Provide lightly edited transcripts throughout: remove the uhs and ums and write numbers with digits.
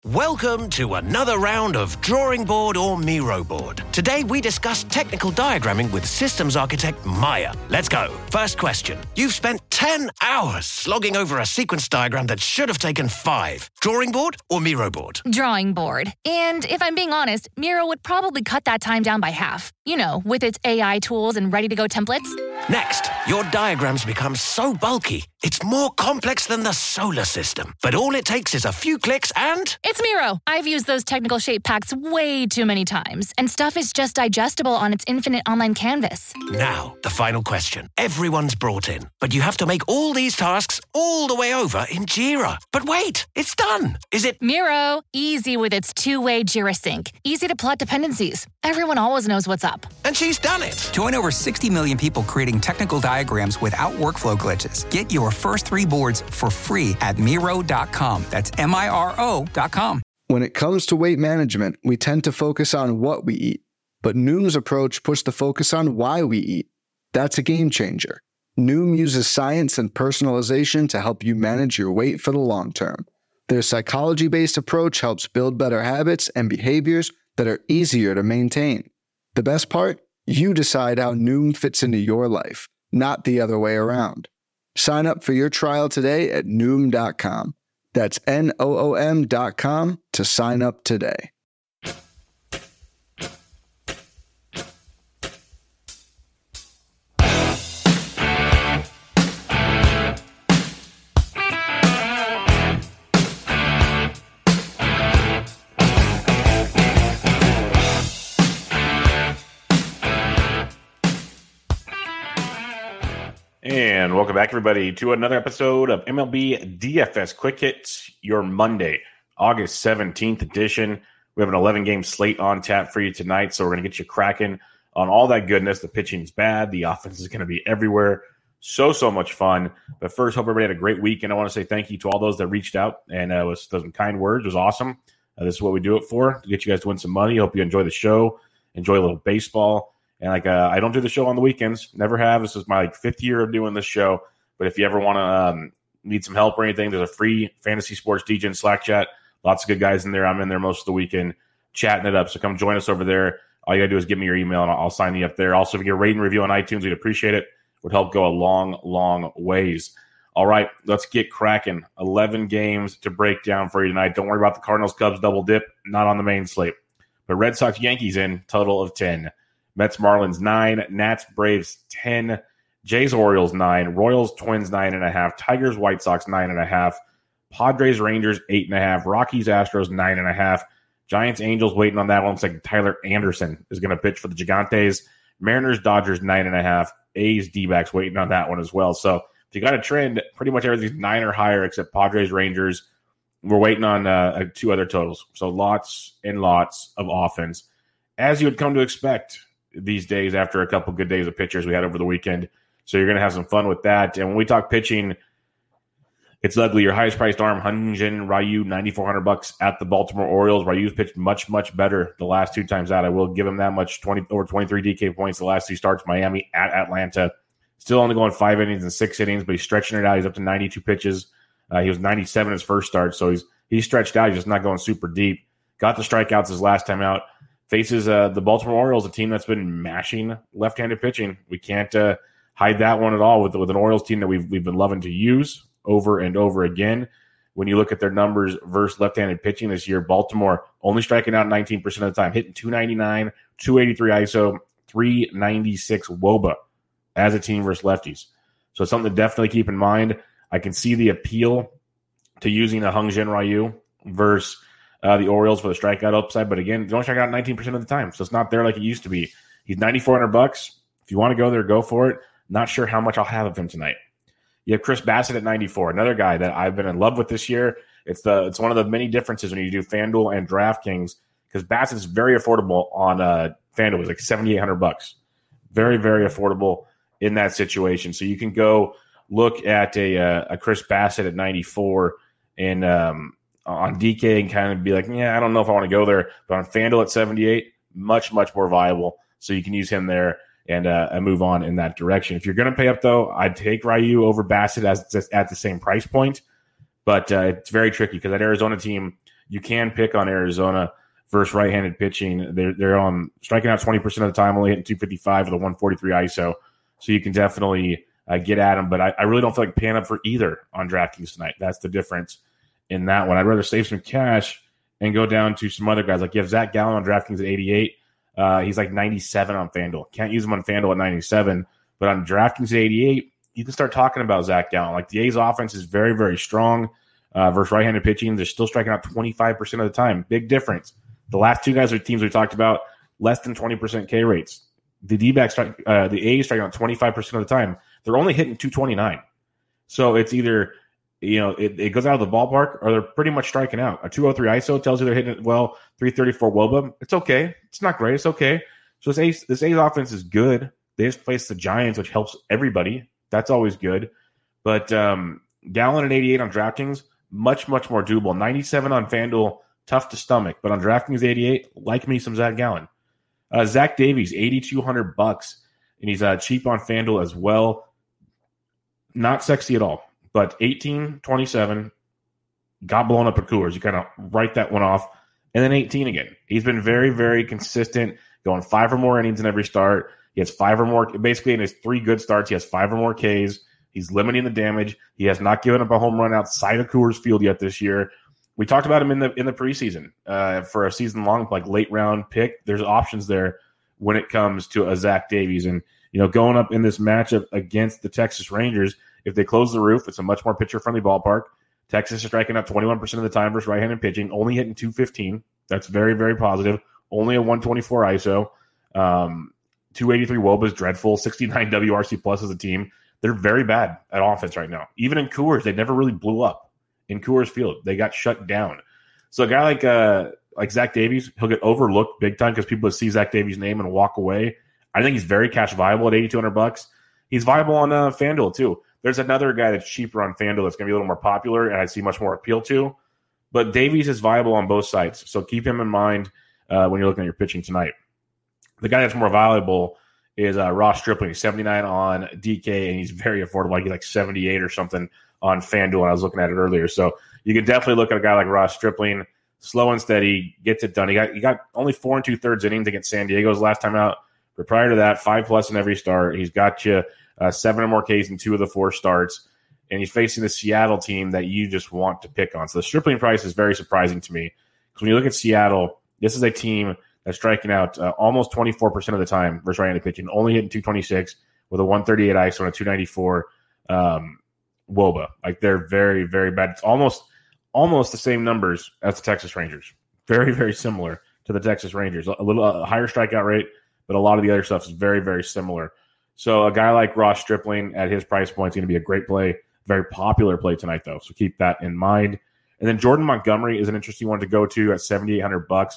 Welcome to another round of Drawing Board or Miro Board. Today we discuss technical diagramming with systems architect Maya. Let's go. First question. You've spent 10 hours slogging over a sequence diagram that should have taken 5. Drawing board or Miro board? Drawing board. And if I'm being honest, Miro would probably cut that time down by half. You know, with its AI tools and ready-to-go templates. Next, your diagrams become so bulky, it's more complex than the solar system. But all it takes is a few clicks and... It's Miro. I've used those technical shape packs way too many times, and stuff is just digestible on its infinite online canvas. Now, the final question. Everyone's brought in, but you have to make all these tasks all the way over in Jira. But wait, it's done. Is it... Miro, easy with its two-way Jira sync. Easy to plot dependencies. Everyone always knows what's up. And she's done it. Join over 60 million people creating technical diagrams without workflow glitches. Get your first 3 boards for free at Miro.com. That's Miro.com. When it comes to weight management, we tend to focus on what we eat. But Noom's approach puts the focus on why we eat. That's a game changer. Noom uses science and personalization to help you manage your weight for the long term. Their psychology-based approach helps build better habits and behaviors that are easier to maintain. The best part? You decide how Noom fits into your life, not the other way around. Sign up for your trial today at Noom.com. That's Noom.com to sign up today. And welcome back, everybody, to another episode of MLB DFS Quick Hits, your Monday, August 17th edition. We have an 11-game slate on tap for you tonight, so we're going to get you cracking on all that goodness. The pitching's bad. The offense is going to be everywhere. So much fun. But first, hope everybody had a great week, and I want to say thank you to all those that reached out and with some kind words. It was awesome. This is what we do it for, to get you guys to win some money. Hope you enjoy the show, enjoy a little baseball. And I don't do the show on the weekends. Never have. This is my 5th year of doing this show. But if you ever want to need some help or anything, there's a free fantasy sports DJ and Slack chat. Lots of good guys in there. I'm in there most of the weekend chatting it up. So come join us over there. All you got to do is give me your email, and I'll sign you up there. Also, if you get a rate and review on iTunes, we'd appreciate it. It would help go a long ways. All right, let's get cracking. 11 games to break down for you tonight. Don't worry about the Cardinals-Cubs double dip. Not on the main slate. But Red Sox-Yankees in, total of 10. Mets-Marlins 9, Nats-Braves 10, Jays-Orioles 9, Royals-Twins 9.5, Tigers-White Sox 9.5, Padres-Rangers 8.5, Rockies-Astros 9.5, Giants-Angels waiting on that one. Looks like Tyler Anderson is going to pitch for the Gigantes. Mariners-Dodgers 9.5, A's-D-backs waiting on that one as well. So if you got a trend, pretty much everything's 9 or higher except Padres-Rangers. We're waiting on 2 other totals. So lots and lots of offense, as you would come to expect these days after a couple good days of pitchers we had over the weekend. So you're going to have some fun with that. And when we talk pitching, it's ugly. Your highest priced arm, Hyun-Jin Ryu, $9,400 at the Baltimore Orioles. Ryu's pitched much better the last 2 times out. I will give him that much, over 23 DK points the last 2 starts. Miami at Atlanta. Still only going 5 innings and 6 innings, but he's stretching it out. He's up to 92 pitches. He was 97 his first start, so he's stretched out. He's just not going super deep. Got the strikeouts his last time out. Faces the Baltimore Orioles, a team that's been mashing left-handed pitching. We can't hide that one at all with an Orioles team that we've been loving to use over and over again. When you look at their numbers versus left-handed pitching this year, Baltimore only striking out 19% of the time, hitting 299, 283 ISO, 396 WOBA as a team versus lefties. So it's something to definitely keep in mind. I can see the appeal to using a Hyun-Jin Ryu versus the Orioles for the strikeout upside, but again, they only strike out 19% of the time, so it's not there like it used to be. He's $9,400. If you want to go there, go for it. Not sure how much I'll have of him tonight. You have Chris Bassett at 94, another guy that I've been in love with this year. It's one of the many differences when you do FanDuel and DraftKings, because Bassett's very affordable on FanDuel. It's like $7,800. Very affordable in that situation. So you can go look at a Chris Bassett at 94 and on DK and kind of be like, yeah, I don't know if I want to go there. But on FanDuel at 78, much more viable. So you can use him there and move on in that direction. If you're going to pay up, though, I'd take Ryu over Bassett as it's at the same price point. But it's very tricky because that Arizona team, you can pick on Arizona versus right-handed pitching. They're on striking out 20% of the time, only hitting 255 with a 143 ISO. So you can definitely get at them. But I really don't feel like paying up for either on DraftKings tonight. That's the difference in that one. I'd rather save some cash and go down to some other guys. Like you have Zach Gallen on DraftKings at 88. He's like 97 on FanDuel. Can't use him on FanDuel at 97. But on DraftKings at 88, you can start talking about Zach Gallen. Like the A's offense is very, very strong versus right-handed pitching. They're still striking out 25% of the time. Big difference. The last two guys are teams we talked about, less than 20% K rates. The D-backs, the A's striking out 25% of the time. They're only hitting 229. So it's either, it goes out of the ballpark or they're pretty much striking out. A 203 ISO tells you they're hitting it well. 334 WOBA. It's okay. It's not great. It's okay. So this A's offense is good. They just faced the Giants, which helps everybody. That's always good. But Gallen at 88 on DraftKings, much, much more doable. 97 on FanDuel, tough to stomach. But on DraftKings 88, like me some Zach Gallen. Zach Davies, $8,200, and he's cheap on FanDuel as well. Not sexy at all, but 18-27, got blown up at Coors. You kind of write that one off, and then 18 again. He's been very, very consistent, going 5 or more innings in every start. He has 5 or more, basically in his 3 good starts, he has 5 or more Ks. He's limiting the damage. He has not given up a home run outside of Coors Field yet this year. We talked about him in the preseason for a season-long, like late-round pick. There's options there when it comes to a Zach Davies. And, going up in this matchup against the Texas Rangers, if they close the roof, it's a much more pitcher-friendly ballpark. Texas is striking out 21% of the time versus right-handed pitching, only hitting 215. That's very, very positive. Only a 124 ISO. 283 WOBA is dreadful. 69 WRC plus as a team. They're very bad at offense right now. Even in Coors, they never really blew up. In Coors Field, they got shut down. So a guy like Zach Davies, he'll get overlooked big time because people see Zach Davies' name and walk away. I think he's very cash viable at $8,200. He's viable on FanDuel too. There's another guy that's cheaper on FanDuel that's going to be a little more popular and I see much more appeal to. But Davies is viable on both sides, so keep him in mind when you're looking at your pitching tonight. The guy that's more valuable is Ross Stripling, 79 on DK, and he's very affordable. He's like 78 or something on FanDuel, and I was looking at it earlier. So you can definitely look at a guy like Ross Stripling, slow and steady, gets it done. He got only 4 2/3 innings against San Diego's last time out. But prior to that, 5+ in every start. He's got you 7 or more Ks in 2 of the 4 starts, and he's facing the Seattle team that you just want to pick on. So the Stripling price is very surprising to me because when you look at Seattle, this is a team that's striking out almost 24% of the time versus right-handed pitching, only hitting 226 with a 138 ISO and a 294 WOBA. Like they're very, very bad. It's almost the same numbers as the Texas Rangers. Very, very similar to the Texas Rangers. A little higher strikeout rate, but a lot of the other stuff is very, very similar. So a guy like Ross Stripling at his price point is going to be a great play. Very popular play tonight, though. So keep that in mind. And then Jordan Montgomery is an interesting one to go to at $7,800.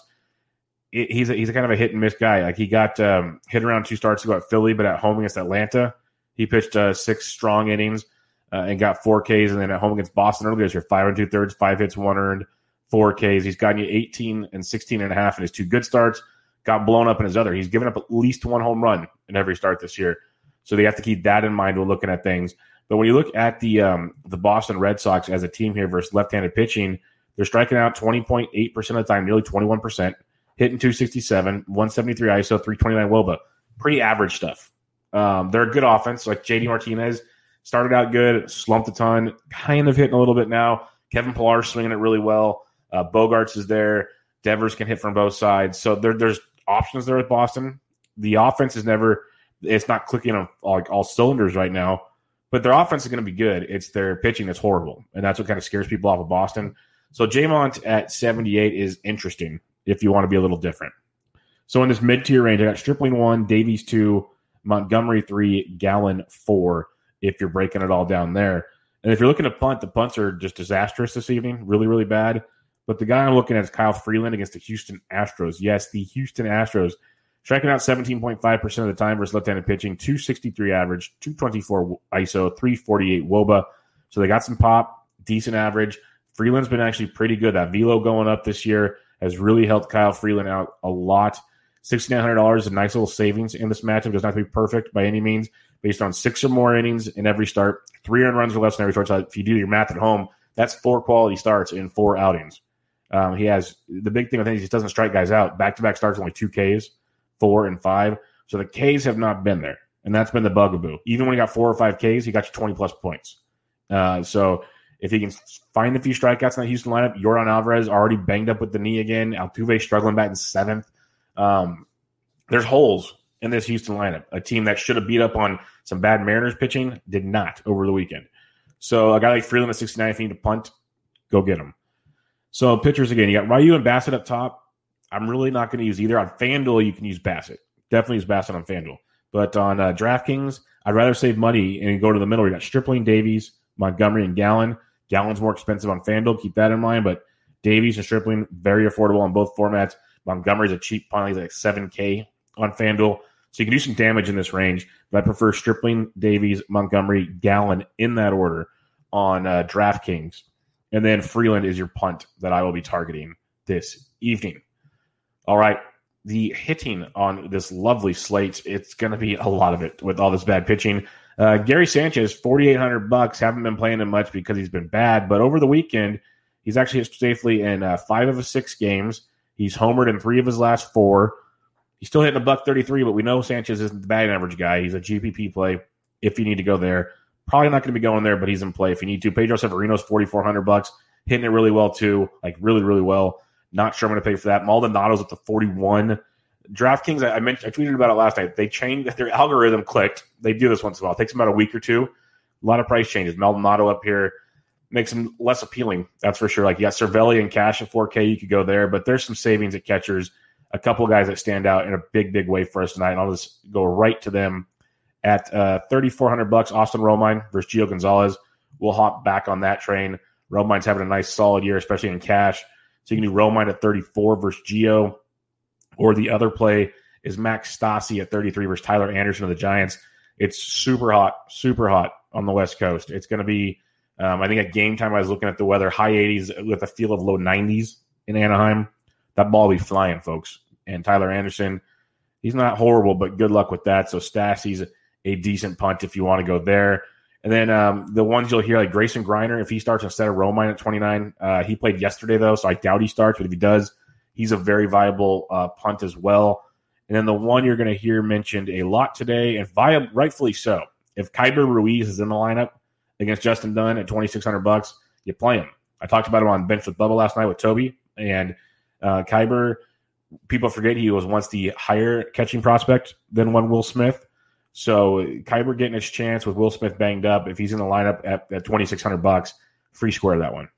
He's a kind of a hit and miss guy. Like he got hit around 2 starts ago at Philly, but at home against Atlanta, he pitched 6 strong innings. And got 4 Ks, and then at home against Boston earlier this year, 5 2/3, 5 hits, 1 earned, 4 Ks. He's gotten you 18 and 16.5 in his 2 good starts. Got blown up in his other. He's given up at least 1 home run in every start this year. So they have to keep that in mind when looking at things. But when you look at the Boston Red Sox as a team here versus left-handed pitching, they're striking out 20.8% of the time, nearly 21%, hitting 267, 173 ISO, 329 WOBA. Pretty average stuff. They're a good offense, like JD Martinez. Started out good, slumped a ton, kind of hitting a little bit now. Kevin Pillar's swinging it really well. Bogarts is there. Devers can hit from both sides. So there's options there with Boston. The offense is it's not clicking on all cylinders right now, but their offense is going to be good. It's their pitching that's horrible, and that's what kind of scares people off of Boston. So J-Mont at 78 is interesting if you want to be a little different. So in this mid-tier range, I got Stripling 1, Davies 2, Montgomery 3, Gallen 4. If you're breaking it all down there. And if you're looking to punt, the punts are just disastrous this evening, really, really bad. But the guy I'm looking at is Kyle Freeland against the Houston Astros. Yes, the Houston Astros striking out 17.5% of the time versus left-handed pitching, 263 average, 224 ISO, 348 WOBA. So they got some pop, decent average. Freeland's been actually pretty good. That velo going up this year has really helped Kyle Freeland out a lot. $6,900 is a nice little savings in this matchup. It doesn't have to be perfect by any means. Based on 6 or more innings in every start, 3 earned runs or less in every start. So if you do your math at home, that's 4 quality starts in 4 outings. He has the big thing with him is he doesn't strike guys out. Back-to-back starts, only 2 Ks, 4 and 5. So the Ks have not been there, and that's been the bugaboo. Even when he got 4 or 5 Ks, he got you 20-plus points. So if he can find a few strikeouts in that Houston lineup, Yordan Alvarez already banged up with the knee again. Altuve struggling back in 7th. There's holes in this Houston lineup. A team that should have beat up on some bad Mariners pitching did not over the weekend. So a guy like Freeland at 69, if you need to punt, go get him. So pitchers again, you got Ryu and Bassett up top. I'm really not going to use either. On FanDuel, you can use Bassett. Definitely use Bassett on FanDuel. But on DraftKings, I'd rather save money and go to the middle. You got Stripling, Davies, Montgomery, and Gallen. Gallen's more expensive on FanDuel. Keep that in mind. But Davies and Stripling, very affordable on both formats. Montgomery's a cheap punt. He's like $7K on FanDuel. So you can do some damage in this range. But I prefer Stripling, Davies, Montgomery, Gallen in that order on DraftKings. And then Freeland is your punt that I will be targeting this evening. All right. The hitting on this lovely slate, it's going to be a lot of it with all this bad pitching. Gary Sanchez, $4,800. Haven't been playing him much because he's been bad. But over the weekend, he's actually hit safely in 5 of his 6 games. He's homered in 3 of his last 4. He's still hitting $133, but we know Sanchez isn't the batting average guy. He's a GPP play if you need to go there. Probably not going to be going there, but he's in play if you need to. Pedro Severino's $4,400, hitting it really well too, like really, really well. Not sure I'm going to pay for that. Maldonado's at the 41. DraftKings, I tweeted about it last night. They changed their algorithm clicked. They do this once in a while. It takes them about a week or two. A lot of price changes. Maldonado up here makes him less appealing. That's for sure. Like you got Cervelli and Cash at 4K. You could go there, but there's some savings at catchers. A couple of guys that stand out in a big, big way for us tonight. And I'll just go right to them at $3,400. Austin Romine versus Gio Gonzalez. We'll hop back on that train. Romine's having a nice, solid year, especially in cash. So you can do Romine at 34 versus Gio. Or the other play is Max Stassi at 33 versus Tyler Anderson of the Giants. It's super hot on the West Coast. It's going to be, I think at game time I was looking at the weather, high 80s with a feel of low 90s in Anaheim. That ball will be flying, folks. And Tyler Anderson, he's not horrible, but good luck with that. So Stassi's a decent punt if you want to go there. And then the ones you'll hear, like Grayson Griner, if he starts instead of Romine at 29, he played yesterday, though, so I doubt he starts. But if he does, he's a very viable punt as well. And then the one you're going to hear mentioned a lot today, and rightfully so. If Kyber Ruiz is in the lineup against Justin Dunn at $2,600, you play him. I talked about him on Bench with Bubba last night with Toby. And Kyber, people forget he was once the higher catching prospect than one Will Smith. So Kyber getting his chance with Will Smith banged up. If he's in the lineup at $2,600, free square that one.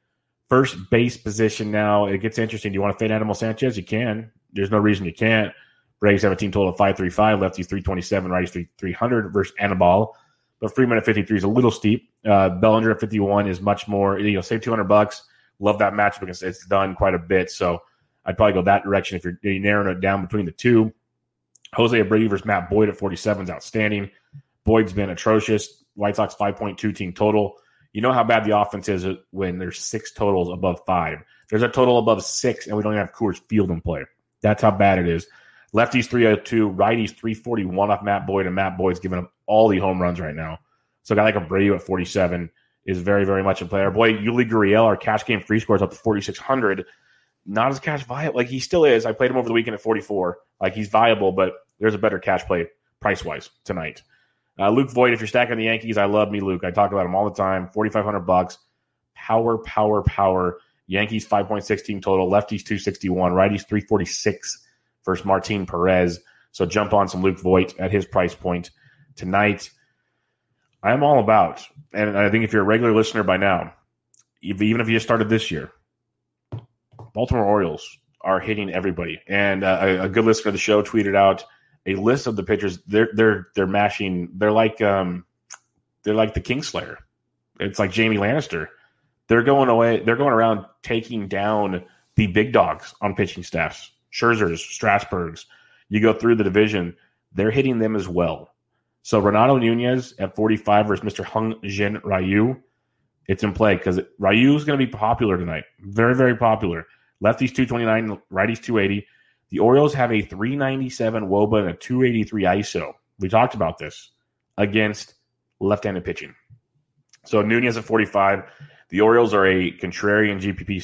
First base position now, it gets interesting. Do you want to fade Animal Sanchez? You can. There's no reason you can't. Braves have a team total of 535, lefties 327, righties 300 versus Anibal. But Freeman at 53 is a little steep. Bellinger at 51 is much more. Save $200. Love that matchup because it's done quite a bit. So I'd probably go that direction if you're narrowing it down between the two. Jose Abreu versus Matt Boyd at 47 is outstanding. Boyd's been atrocious. White Sox 5.2 team total. You know how bad the offense is when there's 6 totals above 5. There's a total above 6, and we don't even have Coors Field in play. That's how bad it is. Lefties 302, righties 341 off Matt Boyd, and Matt Boyd's giving up all the home runs right now. So a guy like Abreu at 47 is very, very much in play. Our boy Yuli Gurriel, our cash game free score is up to 4,600. Not as cash viable. Like he still is. I played him over the weekend at 44. Like he's viable, but there's a better cash play price-wise tonight. Luke Voigt, if you're stacking the Yankees, I love me Luke. I talk about him all the time. $4,500. Power. Yankees 5.6 team total. Lefties 261. Righties 346 versus Martin Perez. So jump on some Luke Voigt at his price point tonight. I'm all about, and I think if you're a regular listener by now, even if you just started this year, Baltimore Orioles are hitting everybody. And a good listener of the show tweeted out a list of the pitchers. They're mashing. They're like the Kingslayer. It's like Jamie Lannister. They're going away. They're going around taking down the big dogs on pitching staffs. Scherzers, Strasburgs. You go through the division. They're hitting them as well. So Renato Nunez at 45 versus Mr. Hung Jin Ryu. It's in play because Ryu is going to be popular tonight. Very, very popular. Lefties 229, righties 280. The Orioles have a 397 WOBA and a 283 ISO. We talked about this against left-handed pitching. So Nunez at 45. The Orioles are a contrarian GPP stack.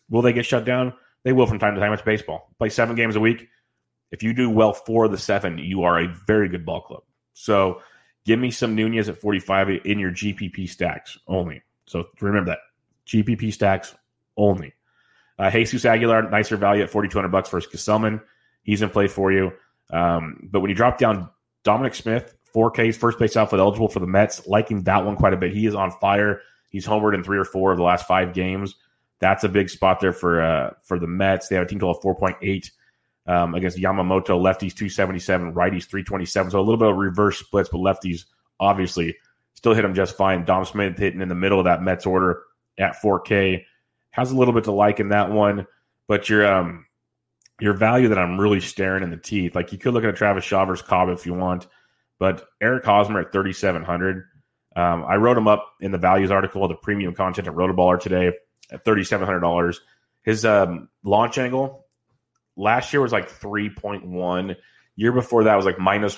Will they get shut down? They will from time to time. It's baseball. Play 7 games a week. If you do well 4 of the 7, you are a very good ball club. So give me some Nunez at 45 in your GPP stacks only. So remember that. GPP stacks only. Jesus Aguilar, nicer value at $4,200 versus Gesellman. He's in play for you. But when you drop down Dominic Smith, 4Ks, first base outfield eligible for the Mets, liking that one quite a bit. He is on fire. He's homered in 3 or 4 of the last 5 games. That's a big spot there for the Mets. They have a team total of 4.8 against Yamamoto. Lefties 277, righties 327. So a little bit of reverse splits, but lefties obviously still hit them just fine. Dom Smith hitting in the middle of that Mets order at 4K. Has a little bit to like in that one, but your value that I'm really staring in the teeth, like you could look at a Travis Shaw versus Cobb if you want, but Eric Hosmer at 3,700. I wrote him up in the values article, the premium content at Rotoballer today at $3,700. His launch angle last year was like 3.1. Year before that was like minus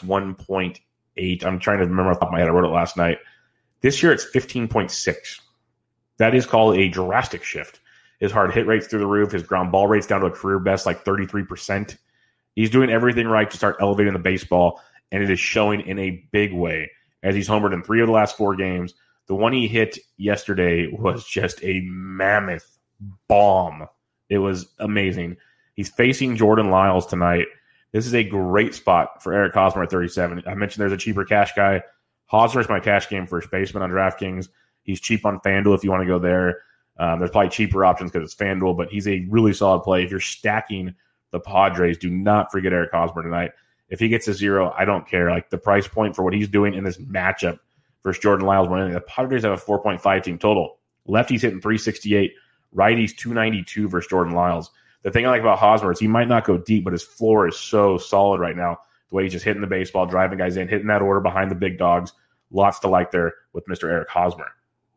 1.8. I'm trying to remember off the top of my head. I wrote it last night. This year it's 15.6. That is called a drastic shift. His hard hit rate's through the roof. His ground ball rate's down to a career best, like 33%. He's doing everything right to start elevating the baseball, and it is showing in a big way as he's homered in 3 of the last 4 games. The one he hit yesterday was just a mammoth bomb. It was amazing. He's facing Jordan Lyles tonight. This is a great spot for Eric Hosmer at 37. I mentioned there's a cheaper cash guy. Hosmer is my cash game first baseman on DraftKings. He's cheap on FanDuel if you want to go there. There's probably cheaper options because it's FanDuel, but he's a really solid play. If you're stacking the Padres, do not forget Eric Hosmer tonight. If he gets a 0, I don't care. Like the price point for what he's doing in this matchup versus Jordan Lyles, the Padres have a 4.5 team total. Lefties hitting 368, righties 292 versus Jordan Lyles. The thing I like about Hosmer is he might not go deep, but his floor is so solid right now. The way he's just hitting the baseball, driving guys in, hitting that order behind the big dogs. Lots to like there with Mr. Eric Hosmer.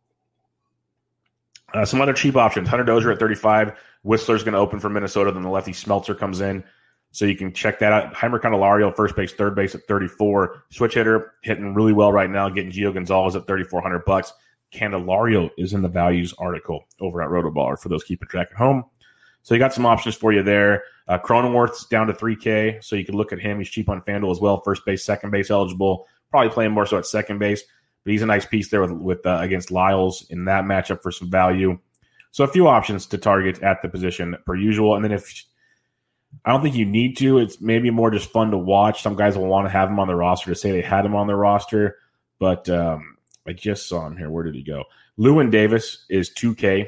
Some other cheap options. Hunter Dozier at 35. Whistler's going to open for Minnesota. Then the lefty Smeltzer comes in. So you can check that out. Heimer Candelario, first base, third base at 34. Switch hitter, hitting really well right now, getting Gio Gonzalez at $3,400. Candelario is in the values article over at Rotoballer for those keeping track at home. So you got some options for you there. Cronenworth's down to 3K, so you can look at him. He's cheap on FanDuel as well. First base, second base eligible. Probably playing more so at second base. But he's a nice piece there with against Lyles in that matchup for some value. So a few options to target at the position per usual. And then if I don't think you need to, it's maybe more just fun to watch. Some guys will want to have him on their roster to say they had him on their roster. But I just saw him here. Where did he go? Lewin Diaz is 2K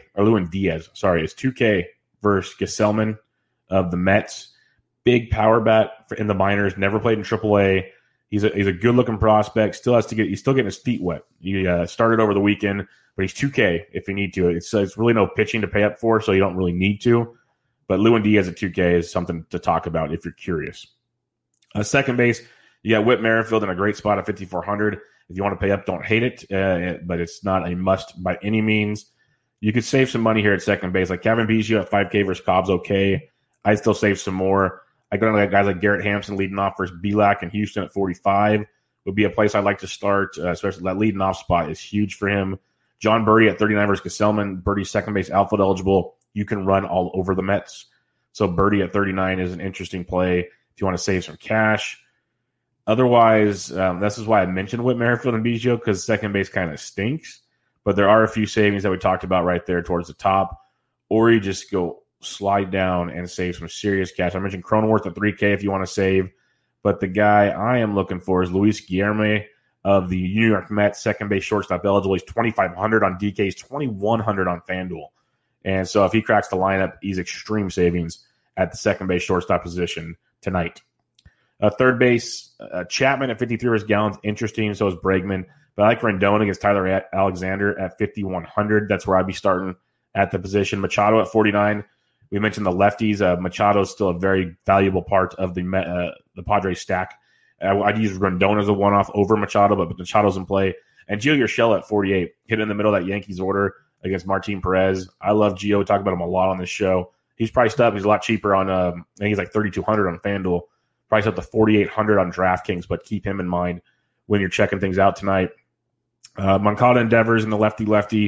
versus Gesellman of the Mets. Big power bat in the minors. Never played in AAA. He's a good looking prospect. He's still getting his feet wet. He started over the weekend, but he's 2K if you need to. It's really no pitching to pay up for, so you don't really need to. But Lewin Diaz at 2K is something to talk about if you're curious. Second base, you got Whit Merrifield in a great spot at 5,400. If you want to pay up, don't hate it, but it's not a must by any means. You could save some money here at second base. Like Kevin Biggio at 5K versus Cobb's okay. I'd still save some more. I go to guys like Garrett Hampson leading off versus Belak in Houston at 45 would be a place I'd like to start, especially that leading off spot is huge for him. John Birdie at 39 versus Gesellman. Birdie's second base outfield eligible. You can run all over the Mets. So Birdie at 39 is an interesting play if you want to save some cash. Otherwise, this is why I mentioned Whit Merrifield and Biggio, because second base kind of stinks. But there are a few savings that we talked about right there towards the top. Or you just go slide down and save some serious cash. I mentioned Cronenworth at 3K if you want to save. But the guy I am looking for is Luis Guillermo of the New York Mets, second base shortstop eligible. He's 2,500 on DK. He's 2,100 on FanDuel. And so if he cracks the lineup, he's extreme savings at the second base shortstop position tonight. Third base, Chapman at 53 versus Gallon's interesting. So is Bregman. But I like Rendon against Tyler Alexander at 5,100. That's where I'd be starting at the position. Machado at 49. We mentioned the lefties. Machado is still a very valuable part of the Padres stack. I'd use Rendon as a one-off over Machado, but Machado's in play. And Gio Urshela at 48, hit in the middle of that Yankees order against Martin Perez. I love Gio. We talk about him a lot on this show. He's priced up. He's a lot cheaper on, I think he's like 3,200 on FanDuel. Priced up to 4,800 on DraftKings, but keep him in mind when you're checking things out tonight. Moncada and Devers in the lefty-lefty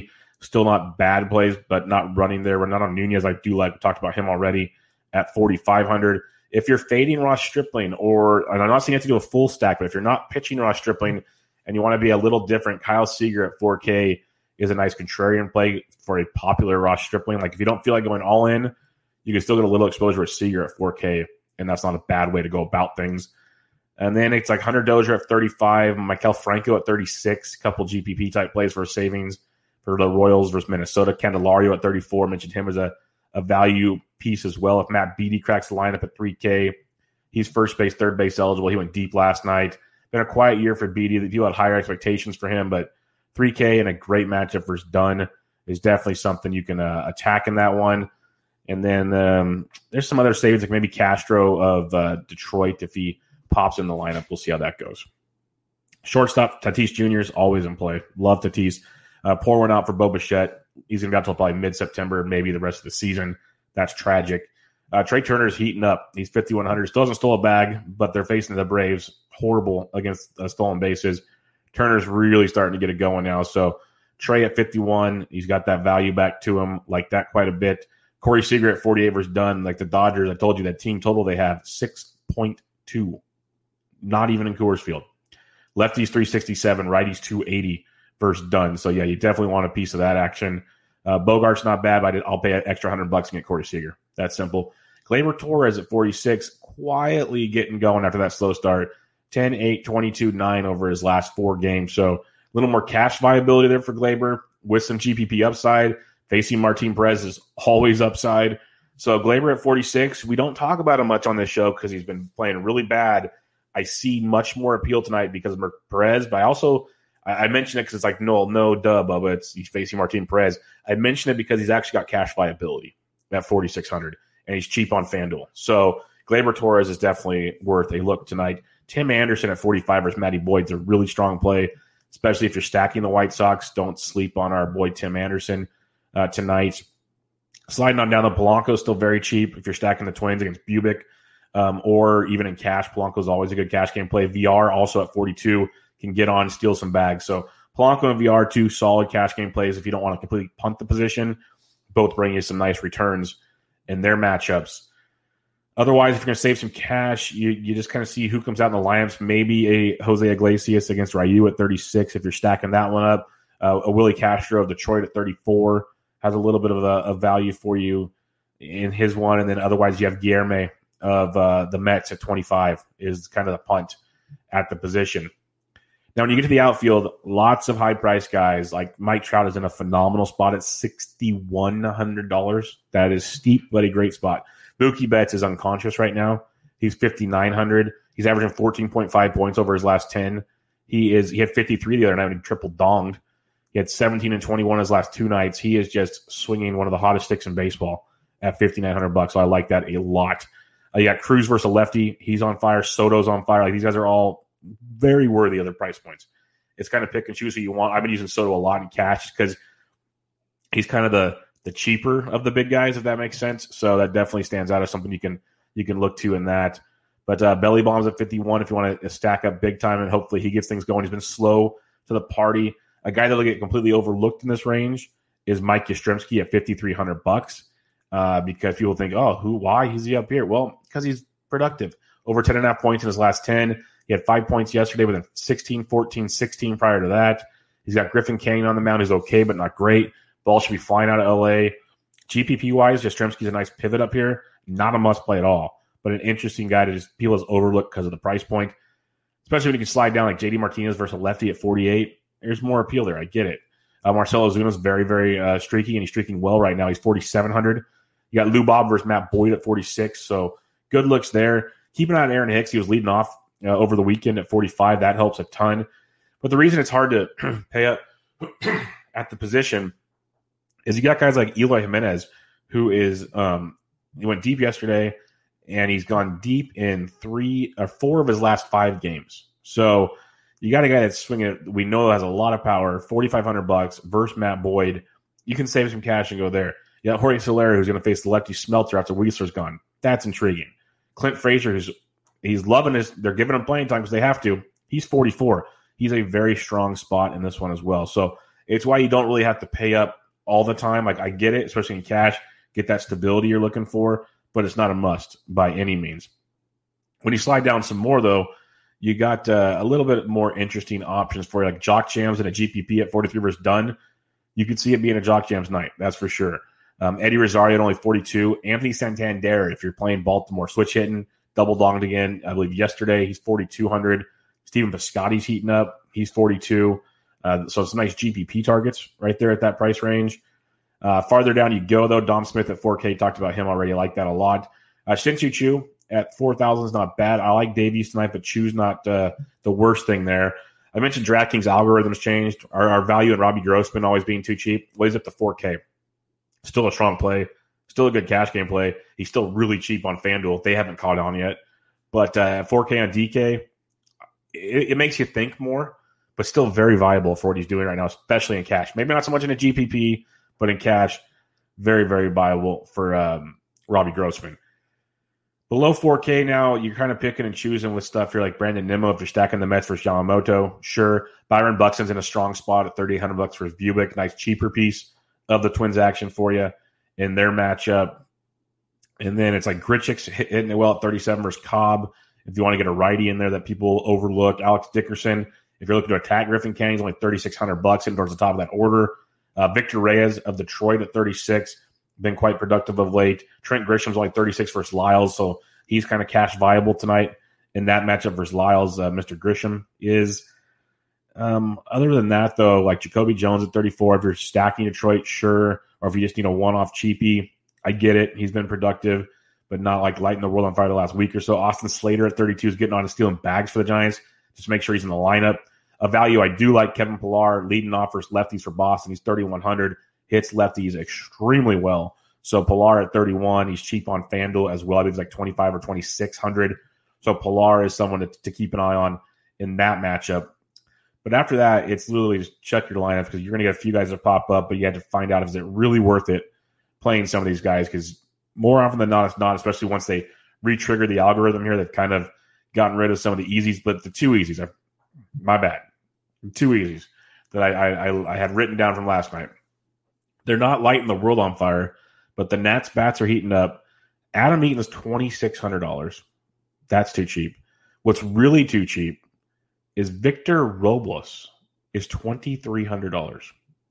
Still not bad plays, but not running there. Renato Nunez, I do like. We talked about him already at 4,500. If you're fading Ross Stripling, and I'm not saying you have to do a full stack, but if you're not pitching Ross Stripling and you want to be a little different, Kyle Seager at 4K is a nice contrarian play for a popular Ross Stripling. Like if you don't feel like going all in, you can still get a little exposure with Seager at 4K, and that's not a bad way to go about things. And then it's like Hunter Dozier at 35, Maikel Franco at 36, couple GPP type plays for savings for the Royals versus Minnesota. Candelario at 34, mentioned him as a value piece as well. If Matt Beaty cracks the lineup at 3K, he's first base, third base eligible. He went deep last night. Been a quiet year for Beaty. People had higher expectations for him, but 3K and a great matchup versus Dunn is definitely something you can attack in that one. And then there's some other savings, like maybe Castro of Detroit if he pops in the lineup. We'll see how that goes. Shortstop, Tatis Jr. is always in play. Love Tatis. Pour one out for Bo Bichette. He's going to be out until probably mid-September, maybe the rest of the season. That's tragic. Trey Turner's heating up. He's 5,100. Still hasn't stole a bag, but they're facing the Braves. Horrible against stolen bases. Turner's really starting to get it going now. So Trey at 51, he's got that value back to him, like that quite a bit. Corey Seager at 48 versus Dunn. Like the Dodgers, I told you that team total they have 6.2. Not even in Coors Field. Lefties 367, righties 280 versus Dunn. So yeah, you definitely want a piece of that action. Bogart's not bad, but I'll pay an extra $100 and get Corey Seager. That's simple. Gleyber Torres at 46, quietly getting going after that slow start. 10, 8, 22, 9 over his last 4 games. So a little more cash viability there for Gleyber with some GPP upside. Facing Martin Perez is always upside. So Gleyber at 46, we don't talk about him much on this show because he's been playing really bad. I see much more appeal tonight because of Perez, but I mentioned it because it's like, no, duh, Bubba. He's facing Martin Perez. I mentioned it because he's actually got cash viability at 4,600, and he's cheap on FanDuel. So Gleyber Torres is definitely worth a look tonight. Tim Anderson at 45 versus Matty Boyd's a really strong play, especially if you're stacking the White Sox. Don't sleep on our boy Tim Anderson tonight. Sliding on down, the Polanco is still very cheap if you're stacking the Twins against Bubic. Or even in cash, Polanco is always a good cash game play. VR also at 42 can get on, steal some bags. So Polanco and VR, 2 solid cash game plays if you don't want to completely punt the position. Both bring you some nice returns in their matchups. Otherwise, if you're going to save some cash, you just kind of see who comes out in the lineups. Maybe a Jose Iglesias against Ryu at 36 if you're stacking that one up. A Willie Castro of Detroit at 34 has a little bit of a value for you in his one. And then otherwise, you have Guillermo of the Mets at 25 is kind of the punt at the position. Now, when you get to the outfield, lots of high-priced guys. Like Mike Trout is in a phenomenal spot at $6,100. That is steep, but a great spot. Mookie Betts is unconscious right now. He's 5,900. He's averaging 14.5 points over his last 10. He had 53 the other night when he triple donged. He had 17 and 21 his last 2 nights. He is just swinging one of the hottest sticks in baseball at $5,900. So I like that a lot. You got Cruz versus a lefty. He's on fire. Soto's on fire. Like these guys are all very worthy of their price points. It's kind of pick and choose who you want. I've been using Soto a lot in cash because he's kind of the cheaper of the big guys, if that makes sense. So that definitely stands out as something you can look to in that. But Belly Bomb's at 51 if you want to stack up big time, and hopefully he gets things going. He's been slow to the party. A guy that'll get completely overlooked in this range is Mike Yastrzemski at $5,300. Because people think, why is he up here? Well, because he's productive. Over 10.5 points in his last 10. He had 5 points yesterday with a 16, 14, 16 prior to that. He's got Griffin Canning on the mound who's okay, but not great. Ball should be flying out of LA. GPP-wise, Yastrzemski's a nice pivot up here. Not a must-play at all, but an interesting guy to just people has overlooked because of the price point, especially when you can slide down like JD Martinez versus a lefty at 48. There's more appeal there. I get it. Marcell Ozuna's very, very streaky, and he's streaking well right now. He's 4,700. You got Lou Bob versus Matt Boyd at 46, so good looks there. Keep an eye on Aaron Hicks. He was leading off over the weekend at 45. That helps a ton. But the reason it's hard to pay up at the position is you got guys like Eloy Jimenez, who is he went deep yesterday, and he's gone deep in 3 or 4 of his last 5 games. So you got a guy that's swinging it. We know has a lot of power. $4,500 versus Matt Boyd. You can save some cash and go there. You got Jorge Soler, who's going to face the lefty Smelter after Weisler's gone. That's intriguing. Clint Frazier, he's loving this. They're giving him playing time because they have to. He's 44. He's a very strong spot in this one as well. So it's why you don't really have to pay up all the time. Like, I get it, especially in cash, get that stability you're looking for, but it's not a must by any means. When you slide down some more, though, you got a little bit more interesting options for you, like Jock Jams and a GPP at 43 versus Dunn. You could see it being a Jock Jams night, that's for sure. Eddie Rosario at only 42. Anthony Santander, if you're playing Baltimore, switch hitting, double donged again, I believe yesterday, he's 4,200. Stephen Piscotty's heating up, he's 42. So some nice GPP targets right there at that price range. Farther down you go, though, Dom Smith at 4K, talked about him already. I like that a lot. Shin-Soo Choo at 4,000 is not bad. I like Davies tonight, but Choo's not the worst thing there. I mentioned DraftKings algorithms changed. Our value in Robbie Grossman always being too cheap. Well, he's up to 4K. Still a strong play. Still a good cash game play. He's still really cheap on FanDuel. They haven't caught on yet. But 4K on DK, it makes you think more, but still very viable for what he's doing right now, especially in cash. Maybe not so much in a GPP, but in cash, very, very viable for Robbie Grossman. Below 4K now, you're kind of picking and choosing with stuff. You're like Brandon Nimmo if you're stacking the Mets versus Yamamoto. Sure. Byron Buxton's in a strong spot at $3,800 for his Bubick. Nice cheaper piece of the Twins action for you in their matchup. And then it's like Grichuk's hitting it well at 37 versus Cobb. If you want to get a righty in there that people overlook, Alex Dickerson. If you're looking to attack Griffin Canning, he's only $3,600 in towards the top of that order. Victor Reyes of Detroit at 36, been quite productive of late. Trent Grisham's only 36 versus Lyles, so he's kind of cash viable tonight in that matchup versus Lyles. Mr. Grisham is. Other than that, though, like Jacoby Jones at 34, if you're stacking Detroit, sure. Or if you just need a one-off cheapie, I get it. He's been productive, but not like lighting the world on fire the last week or so. Austin Slater at 32 is getting on and stealing bags for the Giants. Just make sure he's in the lineup. A value I do like, Kevin Pillar leading off versus lefties for Boston. He's 3,100, hits lefties extremely well. So Pillar at 31, he's cheap on FanDuel as well. I believe he's like 25 or 2,600. So Pillar is someone to keep an eye on in that matchup. But after that, it's literally just check your lineup because you're going to get a few guys that pop up, but you have to find out if is it really worth it playing some of these guys because more often than not, it's not, especially once they re-trigger the algorithm here. They've kind of gotten rid of some of the easies, but the two easies, my bad, two easies that I had written down from last night. They're not lighting the world on fire, but the Nats bats are heating up. Adam Eaton is $2,600. That's too cheap. What's really too cheap is Victor Robles is $2,300.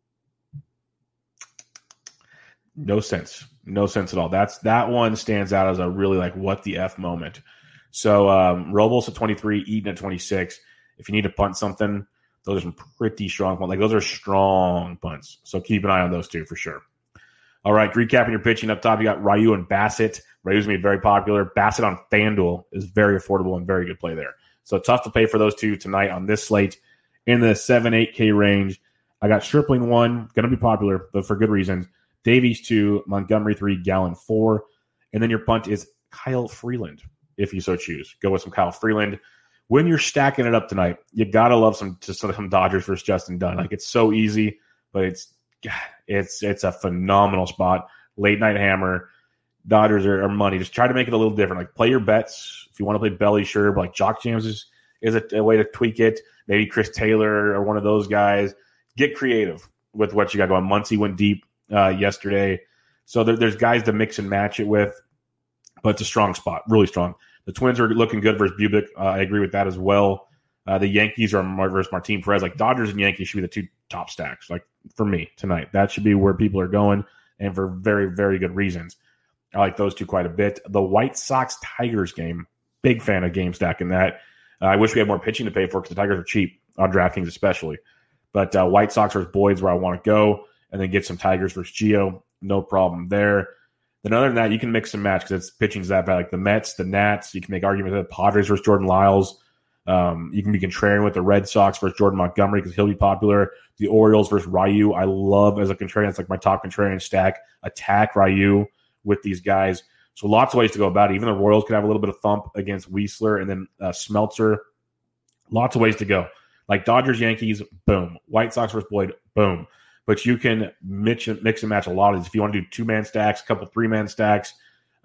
No sense. No sense at all. That one stands out as a really like what the F moment. So Robles at 23, Eaton at 26. If you need to punt something, those are some pretty strong punts. Like those are strong punts. So keep an eye on those two for sure. All right, recapping your pitching up top, you got Ryu and Bassett. Ryu's going to be very popular. Bassett on FanDuel is very affordable and very good play there. So tough to pay for those two tonight on this slate. In the 7-8K range, I got Stripling 1, going to be popular, but for good reasons. Davies 2, Montgomery 3, Gallen 4. And then your punt is Kyle Freeland, if you so choose. Go with some Kyle Freeland. When you're stacking it up tonight, you got to love some Dodgers versus Justin Dunn. Like it's so easy, but it's a phenomenal spot. Late night hammer. Dodgers are money. Just try to make it a little different. Like play your bets. If you want to play belly, sure. But like Jock Jams is a way to tweak it. Maybe Chris Taylor or one of those guys. Get creative with what you got going. Muncy went deep yesterday. So there's guys to mix and match it with. But it's a strong spot. Really strong. The Twins are looking good versus Bubick. I agree with that as well. The Yankees are versus Martin Perez. Like Dodgers and Yankees should be the two top stacks. Like for me tonight, that should be where people are going, and for very, very good reasons. I like those two quite a bit. The White Sox-Tigers game, big fan of game stacking that. I wish we had more pitching to pay for because the Tigers are cheap on DraftKings especially. But White Sox versus Boyd's where I want to go, and then get some Tigers versus Gio. No problem there. Then other than that, you can mix and match because it's pitching's that bad. Like the Mets, the Nats, you can make arguments with the Padres versus Jordan Lyles. You can be contrarian with the Red Sox versus Jordan Montgomery because he'll be popular. The Orioles versus Ryu, I love as a contrarian. It's like my top contrarian stack. Attack Ryu with these guys. So lots of ways to go about it. Even the Royals could have a little bit of thump against Weisler and then Smeltzer. Lots of ways to go. Like Dodgers, Yankees, boom. White Sox versus Boyd, boom. But you can mix and match a lot of these. If you want to do 2-man stacks, a couple 3-man stacks,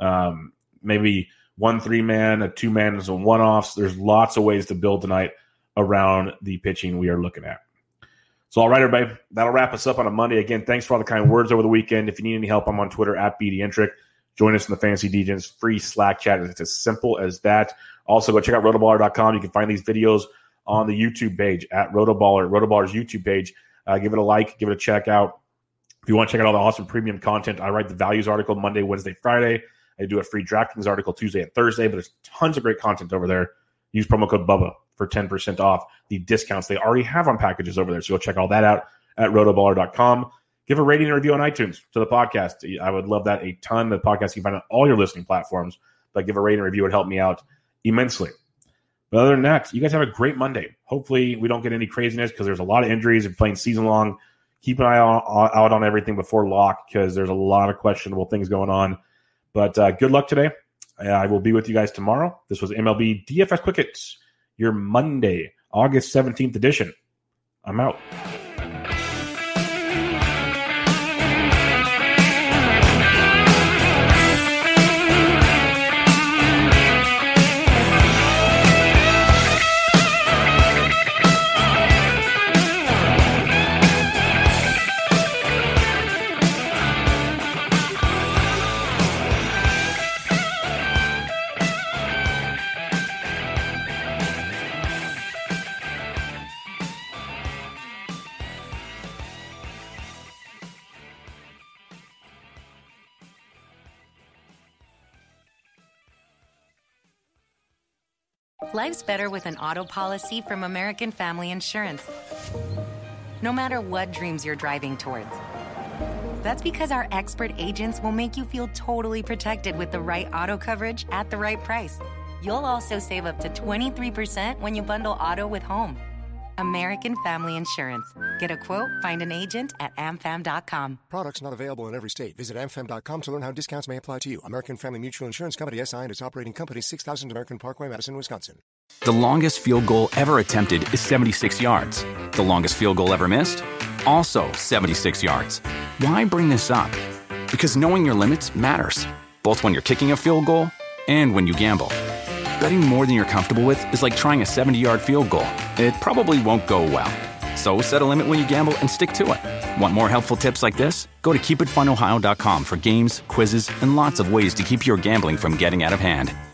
maybe 1 3-man, a 2-man, and some one-offs. There's lots of ways to build tonight around the pitching we are looking at. So, all right, everybody, that'll wrap us up on a Monday. Again, thanks for all the kind words over the weekend. If you need any help, I'm on Twitter at BDintric. Join us in the Fantasy DJs free Slack chat. It's as simple as that. Also, go check out rotoballer.com. You can find these videos on the YouTube page at Rotoballer's YouTube page. Give it a like, give it a check out. If you want to check out all the awesome premium content, I write the values article Monday, Wednesday, Friday. I do a free DraftKings article Tuesday and Thursday, but there's tons of great content over there. Use promo code BUBBA for 10% off the discounts they already have on packages over there. So go check all that out at rotoballer.com. Give a rating and review on iTunes to the podcast. I would love that a ton. The podcast you can find on all your listening platforms, but give a rating and review would help me out immensely. But other than that, you guys have a great Monday. Hopefully we don't get any craziness because there's a lot of injuries and playing season long. Keep an eye out on everything before lock because there's a lot of questionable things going on. But good luck today. I will be with you guys tomorrow. This was MLB DFS Quick Hits, your Monday, August 17th edition. I'm out. Life's better with an auto policy from American Family Insurance. No matter what dreams you're driving towards. That's because our expert agents will make you feel totally protected with the right auto coverage at the right price. You'll also save up to 23% when you bundle auto with home. American Family Insurance. Get a quote, find an agent at amfam.com. Products not available in every state. Visit amfam.com to learn how discounts may apply to you. American Family Mutual Insurance Company, SI, and its operating company, 6000 American Parkway, Madison, Wisconsin. The longest field goal ever attempted is 76 yards. The longest field goal ever missed? Also 76 yards. Why bring this up? Because knowing your limits matters, both when you're kicking a field goal and when you gamble. Betting more than you're comfortable with is like trying a 70-yard field goal. It probably won't go well. So set a limit when you gamble and stick to it. Want more helpful tips like this? Go to keepitfunohio.com for games, quizzes, and lots of ways to keep your gambling from getting out of hand.